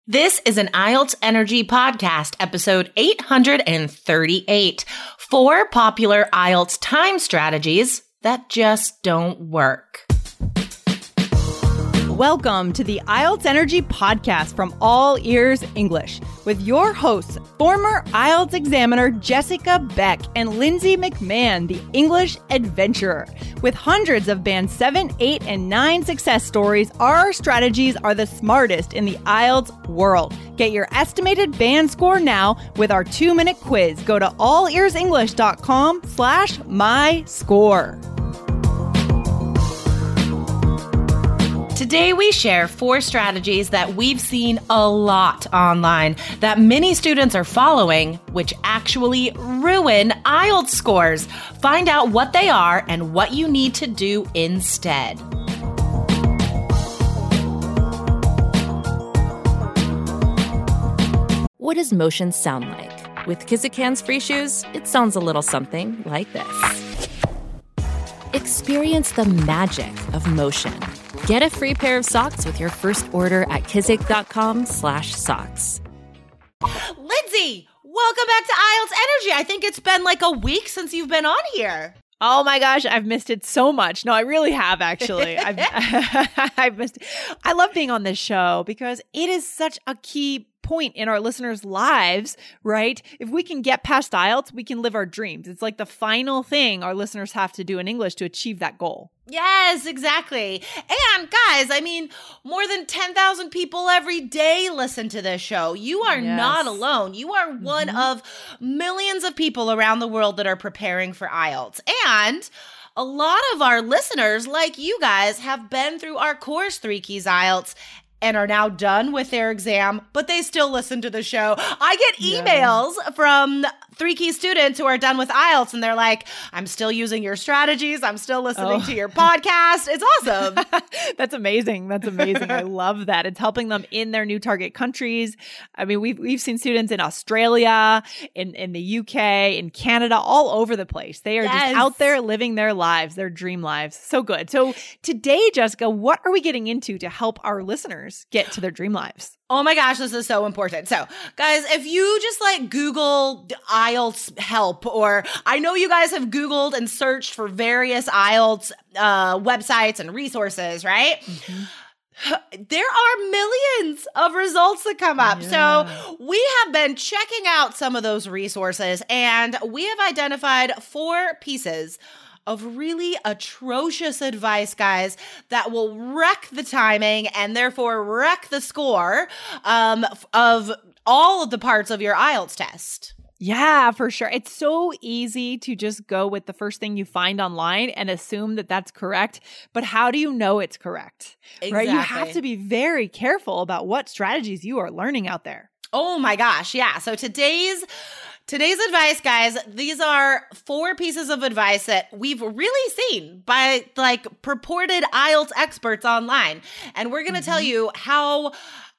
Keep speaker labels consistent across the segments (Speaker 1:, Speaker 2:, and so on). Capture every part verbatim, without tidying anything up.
Speaker 1: This is an I E L T S Energy Podcast, episode eight hundred thirty-eight. Four popular I E L T S time strategies that just don't work.
Speaker 2: Welcome to the I E L T S Energy Podcast from All Ears English with your hosts, former I E L T S examiner Jessica Beck and Lindsay McMahon, the English adventurer. With hundreds of band seven, eight, and nine success stories, our strategies are the smartest in the I E L T S world. Get your estimated band score now with our two-minute quiz. Go to allearsenglish.com slash my score.
Speaker 1: Today we share four strategies that we've seen a lot online that many students are following, which actually ruin I E L T S scores. Find out what they are and what you need to do instead.
Speaker 3: What does motion sound like? With Kizikans free shoes, it sounds a little something like this. Experience the magic of motion. Get a free pair of socks with your first order at kizik.com slash socks.
Speaker 1: Lindsay, welcome back to I E L T S Energy. I think it's been like a week since you've been on here.
Speaker 2: Oh my gosh, I've missed it so much. No, I really have actually. I've, I've missed it. I love being on this show because it is such a key point in our listeners' lives, right? If we can get past I E L T S, we can live our dreams. It's like the final thing our listeners have to do in English to achieve that goal.
Speaker 1: Yes, exactly. And guys, I mean, more than ten thousand people every day listen to this show. You are
Speaker 2: Yes.
Speaker 1: not alone. You are one
Speaker 2: Mm-hmm.
Speaker 1: of millions of people around the world that are preparing for I E L T S. And a lot of our listeners, like you guys, have been through our course, Three Keys I E L T S, and are now done with their exam, but they still listen to the show. I get emails yeah. from Three Keys students who are done with I E L T S, and they're like, I'm still using your strategies. I'm still listening
Speaker 2: oh.
Speaker 1: to your podcast. It's awesome.
Speaker 2: That's amazing. That's amazing. I love that. It's helping them in their new target countries. I mean, we've, we've seen students in Australia, in, in the U K, in Canada, all over the place. They are
Speaker 1: Yes.
Speaker 2: just out there living their lives, their dream lives. So good. So today, Jessica, what are we getting into to help our listeners get to their dream lives?
Speaker 1: Oh my gosh, this is so important. So guys, if you just like Google I E L T S help, or I know you guys have Googled and searched for various I E L T S uh, websites and resources, right? Mm-hmm. There are millions of results that come up.
Speaker 2: Yeah.
Speaker 1: So we have been checking out some of those resources, and we have identified four pieces of really atrocious advice, guys, that will wreck the timing and therefore wreck the score um, of all of the parts of your I E L T S test.
Speaker 2: Yeah, for sure. It's so easy to just go with the first thing you find online and assume that that's correct. But how do you know it's correct?
Speaker 1: Exactly.
Speaker 2: Right? You have to be very careful about what strategies you are learning out there.
Speaker 1: Oh my gosh, yeah. So today's Today's advice, guys, these are four pieces of advice that we've really seen by like purported I E L T S experts online. And we're going to mm-hmm. tell you how,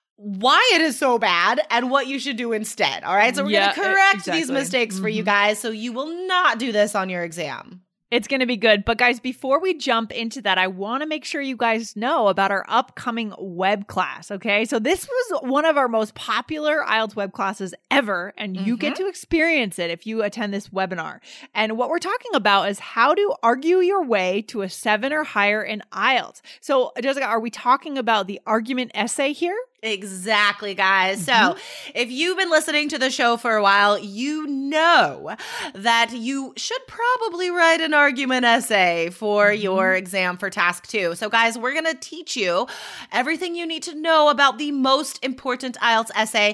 Speaker 1: why it is so bad and what you should do instead. All right. So we're
Speaker 2: yeah,
Speaker 1: going to correct
Speaker 2: exactly.
Speaker 1: these mistakes mm-hmm. for you guys so you will not do this on your exam.
Speaker 2: It's going to be good. But guys, before we jump into that, I want to make sure you guys know about our upcoming web class, okay? So this was one of our most popular I E L T S web classes ever, and you mm-hmm. get to experience it if you attend this webinar. And what we're talking about is how to argue your way to a seven or higher in I E L T S. So Jessica, are we talking about the argument essay here?
Speaker 1: Exactly, guys.
Speaker 2: Mm-hmm.
Speaker 1: So if you've been listening to the show for a while, you know that you should probably write an argument essay for mm-hmm. your exam for task two. So guys, we're going to teach you everything you need to know about the most important I E L T S essay,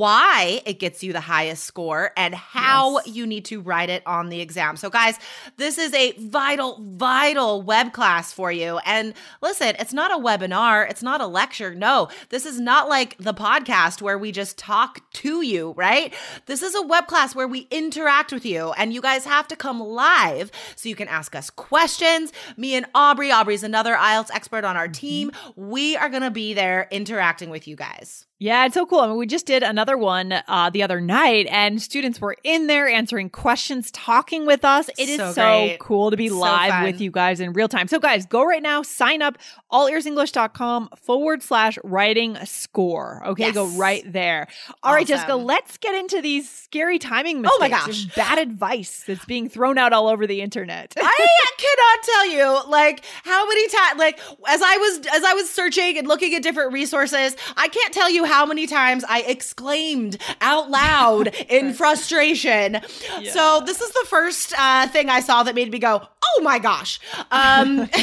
Speaker 1: why it gets you the highest score, and how yes. you need to write it on the exam. So guys, this is a vital, vital web class for you. And listen, it's not a webinar. It's not a lecture. No, this is not like the podcast where we just talk to you, right? This is a web class where we interact with you, and you guys have to come live so you can ask us questions. Me and Aubrey, Aubrey's another I E L T S expert on our team. We are going to be there interacting with you guys.
Speaker 2: Yeah, it's so cool. I mean, we just did another one uh, the other night, and students were in there answering questions, talking with us. It is
Speaker 1: So
Speaker 2: so
Speaker 1: great.
Speaker 2: cool to be
Speaker 1: So
Speaker 2: live
Speaker 1: fun.
Speaker 2: with you guys in real time. So guys, go right now, sign up, allearsenglish.com forward slash writing score. Okay,
Speaker 1: Yes.
Speaker 2: go right there. All right, Jessica,
Speaker 1: Awesome.
Speaker 2: let's get into these scary timing mistakes.
Speaker 1: Oh my gosh.
Speaker 2: There's bad advice that's being thrown out all over the internet.
Speaker 1: I cannot tell you like how many times like as I was as I was searching and looking at different resources, I can't tell you how many times I exclaimed out loud in frustration.
Speaker 2: Yeah.
Speaker 1: So this is the first uh, thing I saw that made me go, oh my gosh. Um, one of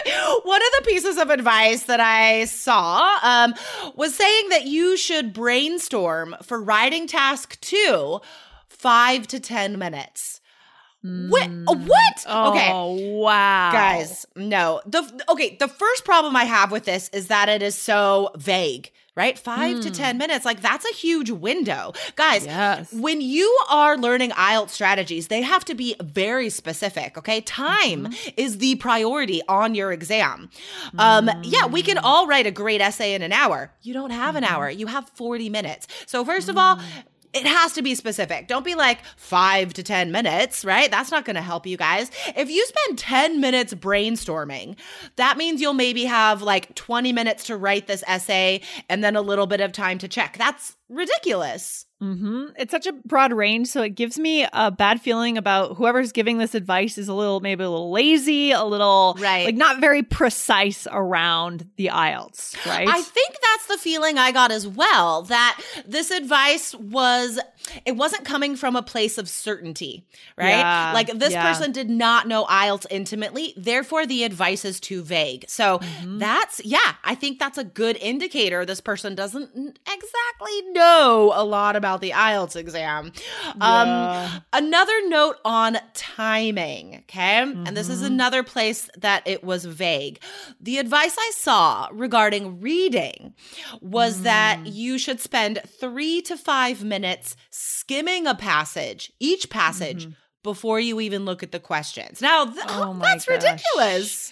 Speaker 1: the pieces of advice that I saw um, was saying that you should brainstorm for writing task two five to ten minutes. What? What? Okay.
Speaker 2: Oh, wow.
Speaker 1: Guys, no. The okay, the first problem I have with this is that it is so vague, right? Five to ten minutes, like that's a huge window. Guys,
Speaker 2: Yes.
Speaker 1: when you are learning I E L T S strategies, they have to be very specific, okay? Time is the priority on your exam. Um, yeah, we can all write a great essay in an hour. You don't have an hour. You have forty minutes. So first of all, it has to be specific. Don't be like five to ten minutes, right? That's not going to help you guys. If you spend ten minutes brainstorming, that means you'll maybe have like twenty minutes to write this essay and then a little bit of time to check. That's ridiculous.
Speaker 2: Mm-hmm. It's such a broad range, so it gives me a bad feeling about whoever's giving this advice is a little, maybe a little lazy, a little,
Speaker 1: Right.
Speaker 2: like not very precise around the I E L T S, right?
Speaker 1: I think that's the feeling I got as well, that this advice was, it wasn't coming from a place of certainty, right?
Speaker 2: Yeah,
Speaker 1: Like this
Speaker 2: yeah.
Speaker 1: person did not know I E L T S intimately, therefore the advice is too vague. So
Speaker 2: Mm-hmm.
Speaker 1: that's, yeah, I think that's a good indicator. This person doesn't exactly know a lot about the I E L T S exam. Um,
Speaker 2: Yeah.
Speaker 1: Another note on timing, okay? And this
Speaker 2: Mm-hmm.
Speaker 1: is another place that it was vague. The advice I saw regarding reading was
Speaker 2: Mm.
Speaker 1: that you should spend three to five minutes skimming a passage, each passage, before you even look at the questions. Now, th-
Speaker 2: Mm-hmm. Oh my
Speaker 1: that's
Speaker 2: gosh.
Speaker 1: ridiculous.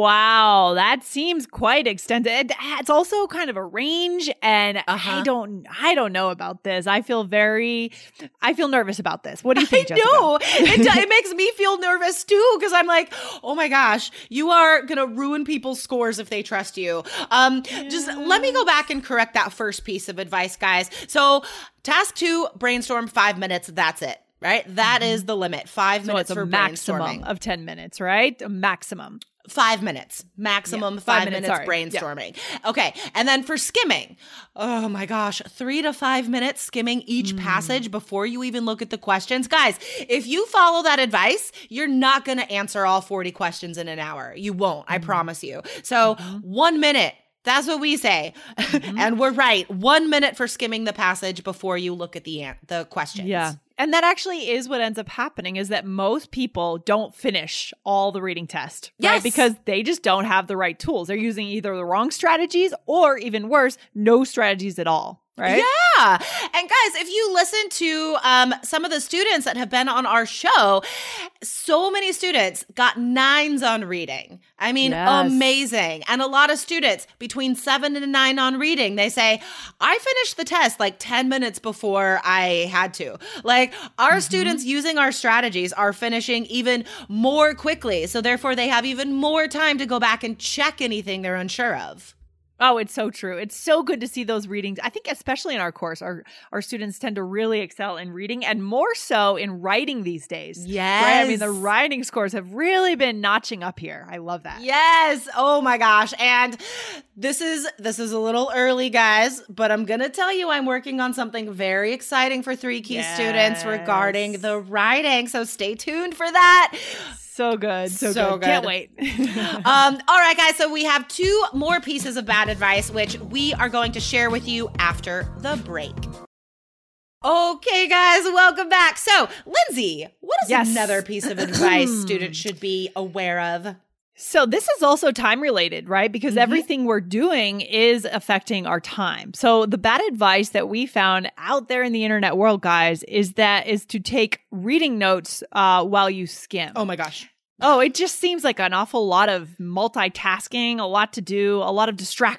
Speaker 2: Wow, that seems quite extensive. It- It's also kind of a range, and
Speaker 1: Uh-huh.
Speaker 2: I don't, I don't know about this. I feel very, I feel nervous about this. What do you
Speaker 1: I
Speaker 2: think, Jessica?
Speaker 1: know. It, do- it makes me feel nervous too, because I'm like, oh my gosh, you are going to ruin people's scores if they trust you. Um, Just let me go back and correct that first piece of advice, guys. So task two, brainstorm five minutes. That's it, right? That is the limit. Five
Speaker 2: So
Speaker 1: minutes
Speaker 2: it's a
Speaker 1: for
Speaker 2: maximum
Speaker 1: brainstorming.
Speaker 2: of ten minutes, right? A maximum.
Speaker 1: Five minutes, maximum
Speaker 2: Yeah,
Speaker 1: five,
Speaker 2: five minutes,
Speaker 1: minutes,
Speaker 2: sorry. Yeah.
Speaker 1: brainstorming. Okay. And then for skimming, oh my gosh, three to five minutes skimming each
Speaker 2: Hmm.
Speaker 1: passage before you even look at the questions. Guys, if you follow that advice, you're not going to answer all forty questions in an hour. You won't, I promise you. So one minute. That's what we say. And we're right. One minute for skimming the passage before you look at the an- the questions.
Speaker 2: Yeah. And that actually is what ends up happening, is that most people don't finish all the reading test, right?
Speaker 1: Yes.
Speaker 2: Because they just don't have the right tools. They're using either the wrong strategies or, even worse, no strategies at all, right?
Speaker 1: Yeah. And guys, if you listen to um, some of the students that have been on our show, so many students got nines on reading. I mean,
Speaker 2: Yes.
Speaker 1: amazing. And a lot of students between seven and nine on reading, they say, I finished the test like ten minutes before I had to. Like our
Speaker 2: Mm-hmm.
Speaker 1: students using our strategies are finishing even more quickly. So therefore they have even more time to go back and check anything they're unsure of.
Speaker 2: Oh, it's so true. It's so good to see those readings. I think especially in our course, our, our students tend to really excel in reading, and more so in writing these days.
Speaker 1: Yes.
Speaker 2: Right? I mean, the writing scores have really been notching up here. I love that.
Speaker 1: Yes. Oh my gosh. And this is this is a little early, guys, but I'm going to tell you I'm working on something very exciting for three key students regarding
Speaker 2: Yes.
Speaker 1: the writing. So stay tuned for that.
Speaker 2: So good. So,
Speaker 1: So
Speaker 2: good. Can't
Speaker 1: good.
Speaker 2: wait.
Speaker 1: Um, all right, guys. So we have two more pieces of bad advice, which we are going to share with you after the break. Okay, guys, welcome back. So, Lindsay, what is
Speaker 2: Yes.
Speaker 1: another piece of advice students should be aware of?
Speaker 2: So this is also time related, right? Because
Speaker 1: Mm-hmm.
Speaker 2: everything we're doing is affecting our time. So the bad advice that we found out there in the internet world, guys, is that is to take reading notes uh, while you skim.
Speaker 1: Oh my gosh.
Speaker 2: Oh, it just seems like an awful lot of multitasking, a lot to do, a lot of distraction.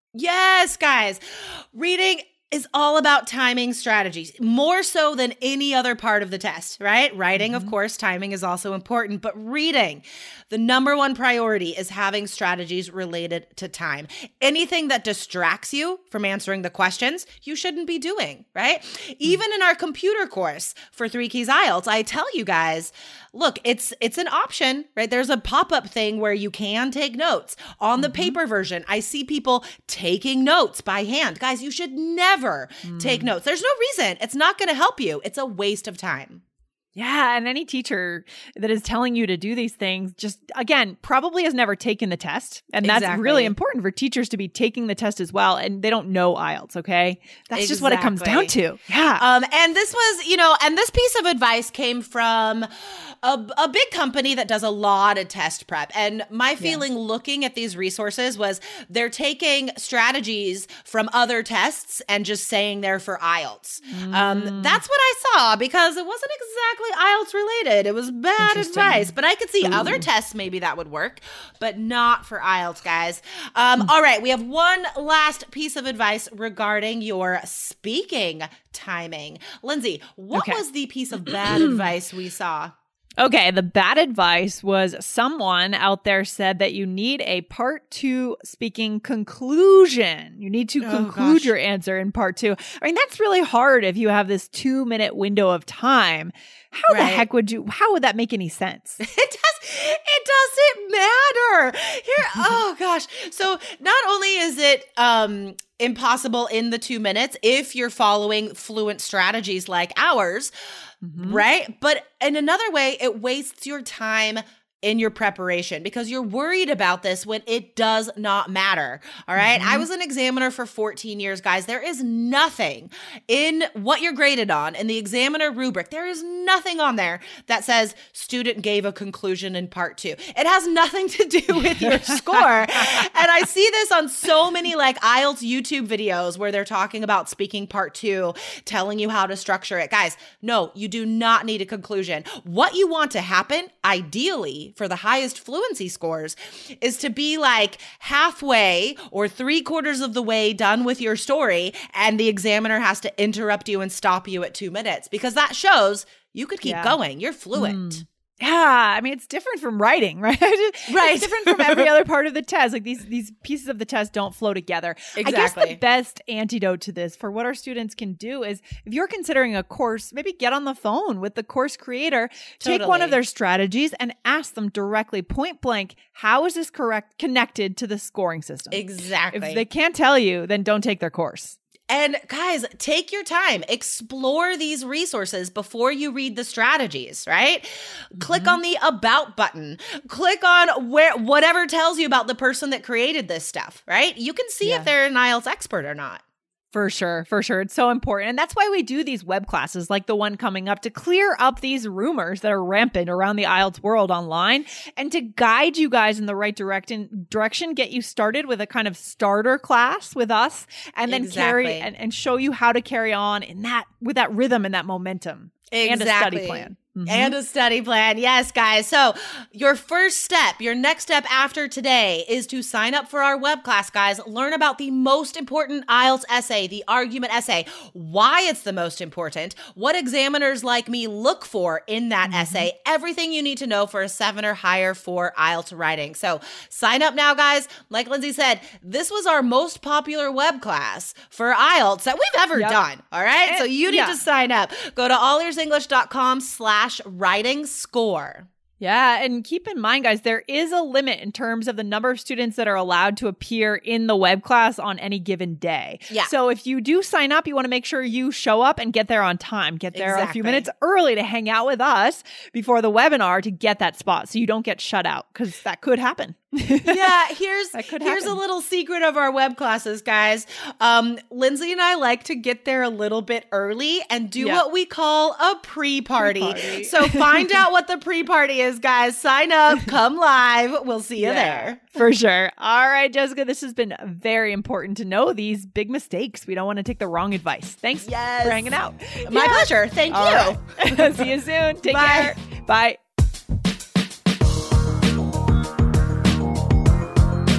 Speaker 1: Yes, guys. Reading is all about timing strategies, more so than any other part of the test, right? Writing, mm-hmm. of course, timing is also important, but reading, the number one priority is having strategies related to time. Anything that distracts you from answering the questions, you shouldn't be doing, right? Mm-hmm. Even in our computer course for Three Keys I E L T S, I tell you guys, look, it's it's an option, right? There's a pop-up thing where you can take notes. On the mm-hmm. paper version, I see people taking notes by hand. Guys, you should never mm. take notes. There's no reason. It's not going to help you. It's a waste of time.
Speaker 2: Yeah, and any teacher that is telling you to do these things just, again, probably has never taken the test. And that's exactly. really important for teachers to be taking the test as well. And they don't know I E L T S, okay? That's exactly. just what it comes down to. Yeah.
Speaker 1: Um, and this was, you know, and this piece of advice came from a, a big company that does a lot of test prep. And my feeling yeah. looking at these resources was they're taking strategies from other tests and just saying they're for I E L T S. Mm. Um, that's what I saw because it wasn't exactly I E L T S related. It was bad advice, but I could see Ooh. other tests maybe that would work, but not for I E L T S, guys. Um, mm. All right, we have one last piece of advice regarding your speaking timing. Lindsay, what okay. was the piece of bad advice we saw?
Speaker 2: Okay, the bad advice was someone out there said that you need a part two speaking conclusion. You need to oh, conclude gosh. your answer in part two. I mean, that's really hard if you have this two minute window of time. How right. the heck would you, how would that make any sense?
Speaker 1: It does, it doesn't matter. Here, oh gosh. So not only is it um, impossible in the two minutes if you're following fluent strategies like ours, mm-hmm. right? But in another way, it wastes your time in your preparation because you're worried about this when it does not matter. All right. Mm-hmm. I was an examiner for fourteen years, guys. There is nothing in what you're graded on in the examiner rubric. There is nothing on there that says student gave a conclusion in part two. It has nothing to do with your score. And I see this on so many like I E L T S YouTube videos where they're talking about speaking part two, telling you how to structure it. Guys, no, you do not need a conclusion. What you want to happen, ideally, for the highest fluency scores is to be like halfway or three quarters of the way done with your story, and the examiner has to interrupt you and stop you at two minutes because that shows you could keep yeah. going. You're fluent.
Speaker 2: Mm. Yeah, I mean, it's different from writing, right? Right. It's different from every other part of the test. Like these these pieces of the test don't flow together. Exactly. I guess the best antidote to this for what our students can do is if you're considering a course, maybe get on the phone with the course creator, totally. take one of their strategies and ask them directly, point blank, how is this correct connected to the scoring system?
Speaker 1: Exactly.
Speaker 2: If they can't tell you, then don't take their course.
Speaker 1: And guys, take your time. Explore these resources before you read the strategies, right? Mm-hmm. Click on the About button. Click on where whatever tells you about the person that created this stuff, right? You can see yeah. if they're an I E L T S expert or not.
Speaker 2: For sure, for sure. It's so important. And that's why we do these web classes like the one coming up to clear up these rumors that are rampant around the I E L T S world online and to guide you guys in the right direction, direction, get you started with a kind of starter class with us and then exactly. carry and, and show you how to carry on in that with that rhythm and that momentum
Speaker 1: exactly.
Speaker 2: and a study plan.
Speaker 1: Mm-hmm. And a study plan. Yes, guys. So your first step, your next step after today is to sign up for our web class, guys. Learn about the most important I E L T S essay, the argument essay, why it's the most important, what examiners like me look for in that mm-hmm. essay, everything you need to know for a seven or higher for I E L T S writing. So sign up now, guys. Like Lindsay said, this was our most popular web class for I E L T S that we've ever yep. done. All right. And, so you need yeah. to sign up. Go to allearsenglish.com slash writing score.
Speaker 2: Yeah, and keep in mind, guys, there is a limit in terms of the number of students that are allowed to appear in the web class on any given day.
Speaker 1: Yeah.
Speaker 2: So if you do sign up, you want to make sure you show up and get there on time. Get there exactly. a few minutes early to hang out with us before the webinar to get that spot so you don't get shut out because that could happen.
Speaker 1: yeah, here's here's a little secret of our web classes, guys. Um, Lindsay and I like to get there a little bit early and do yep. what we call a pre-party. pre-party. So find out what the pre-party is, guys. Sign up, come live. We'll see you yeah, there.
Speaker 2: For sure. All right, Jessica, this has been very important to know these big mistakes. We don't want to take the wrong advice. Thanks yes. for hanging out.
Speaker 1: My yeah. pleasure. Thank All
Speaker 2: you. Right. See you soon. Take Bye. care. Bye.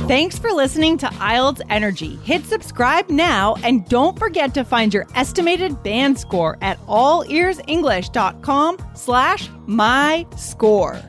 Speaker 2: Thanks for listening to I E L T S Energy. Hit subscribe now and don't forget to find your estimated band score at allearsenglish.com slash my score.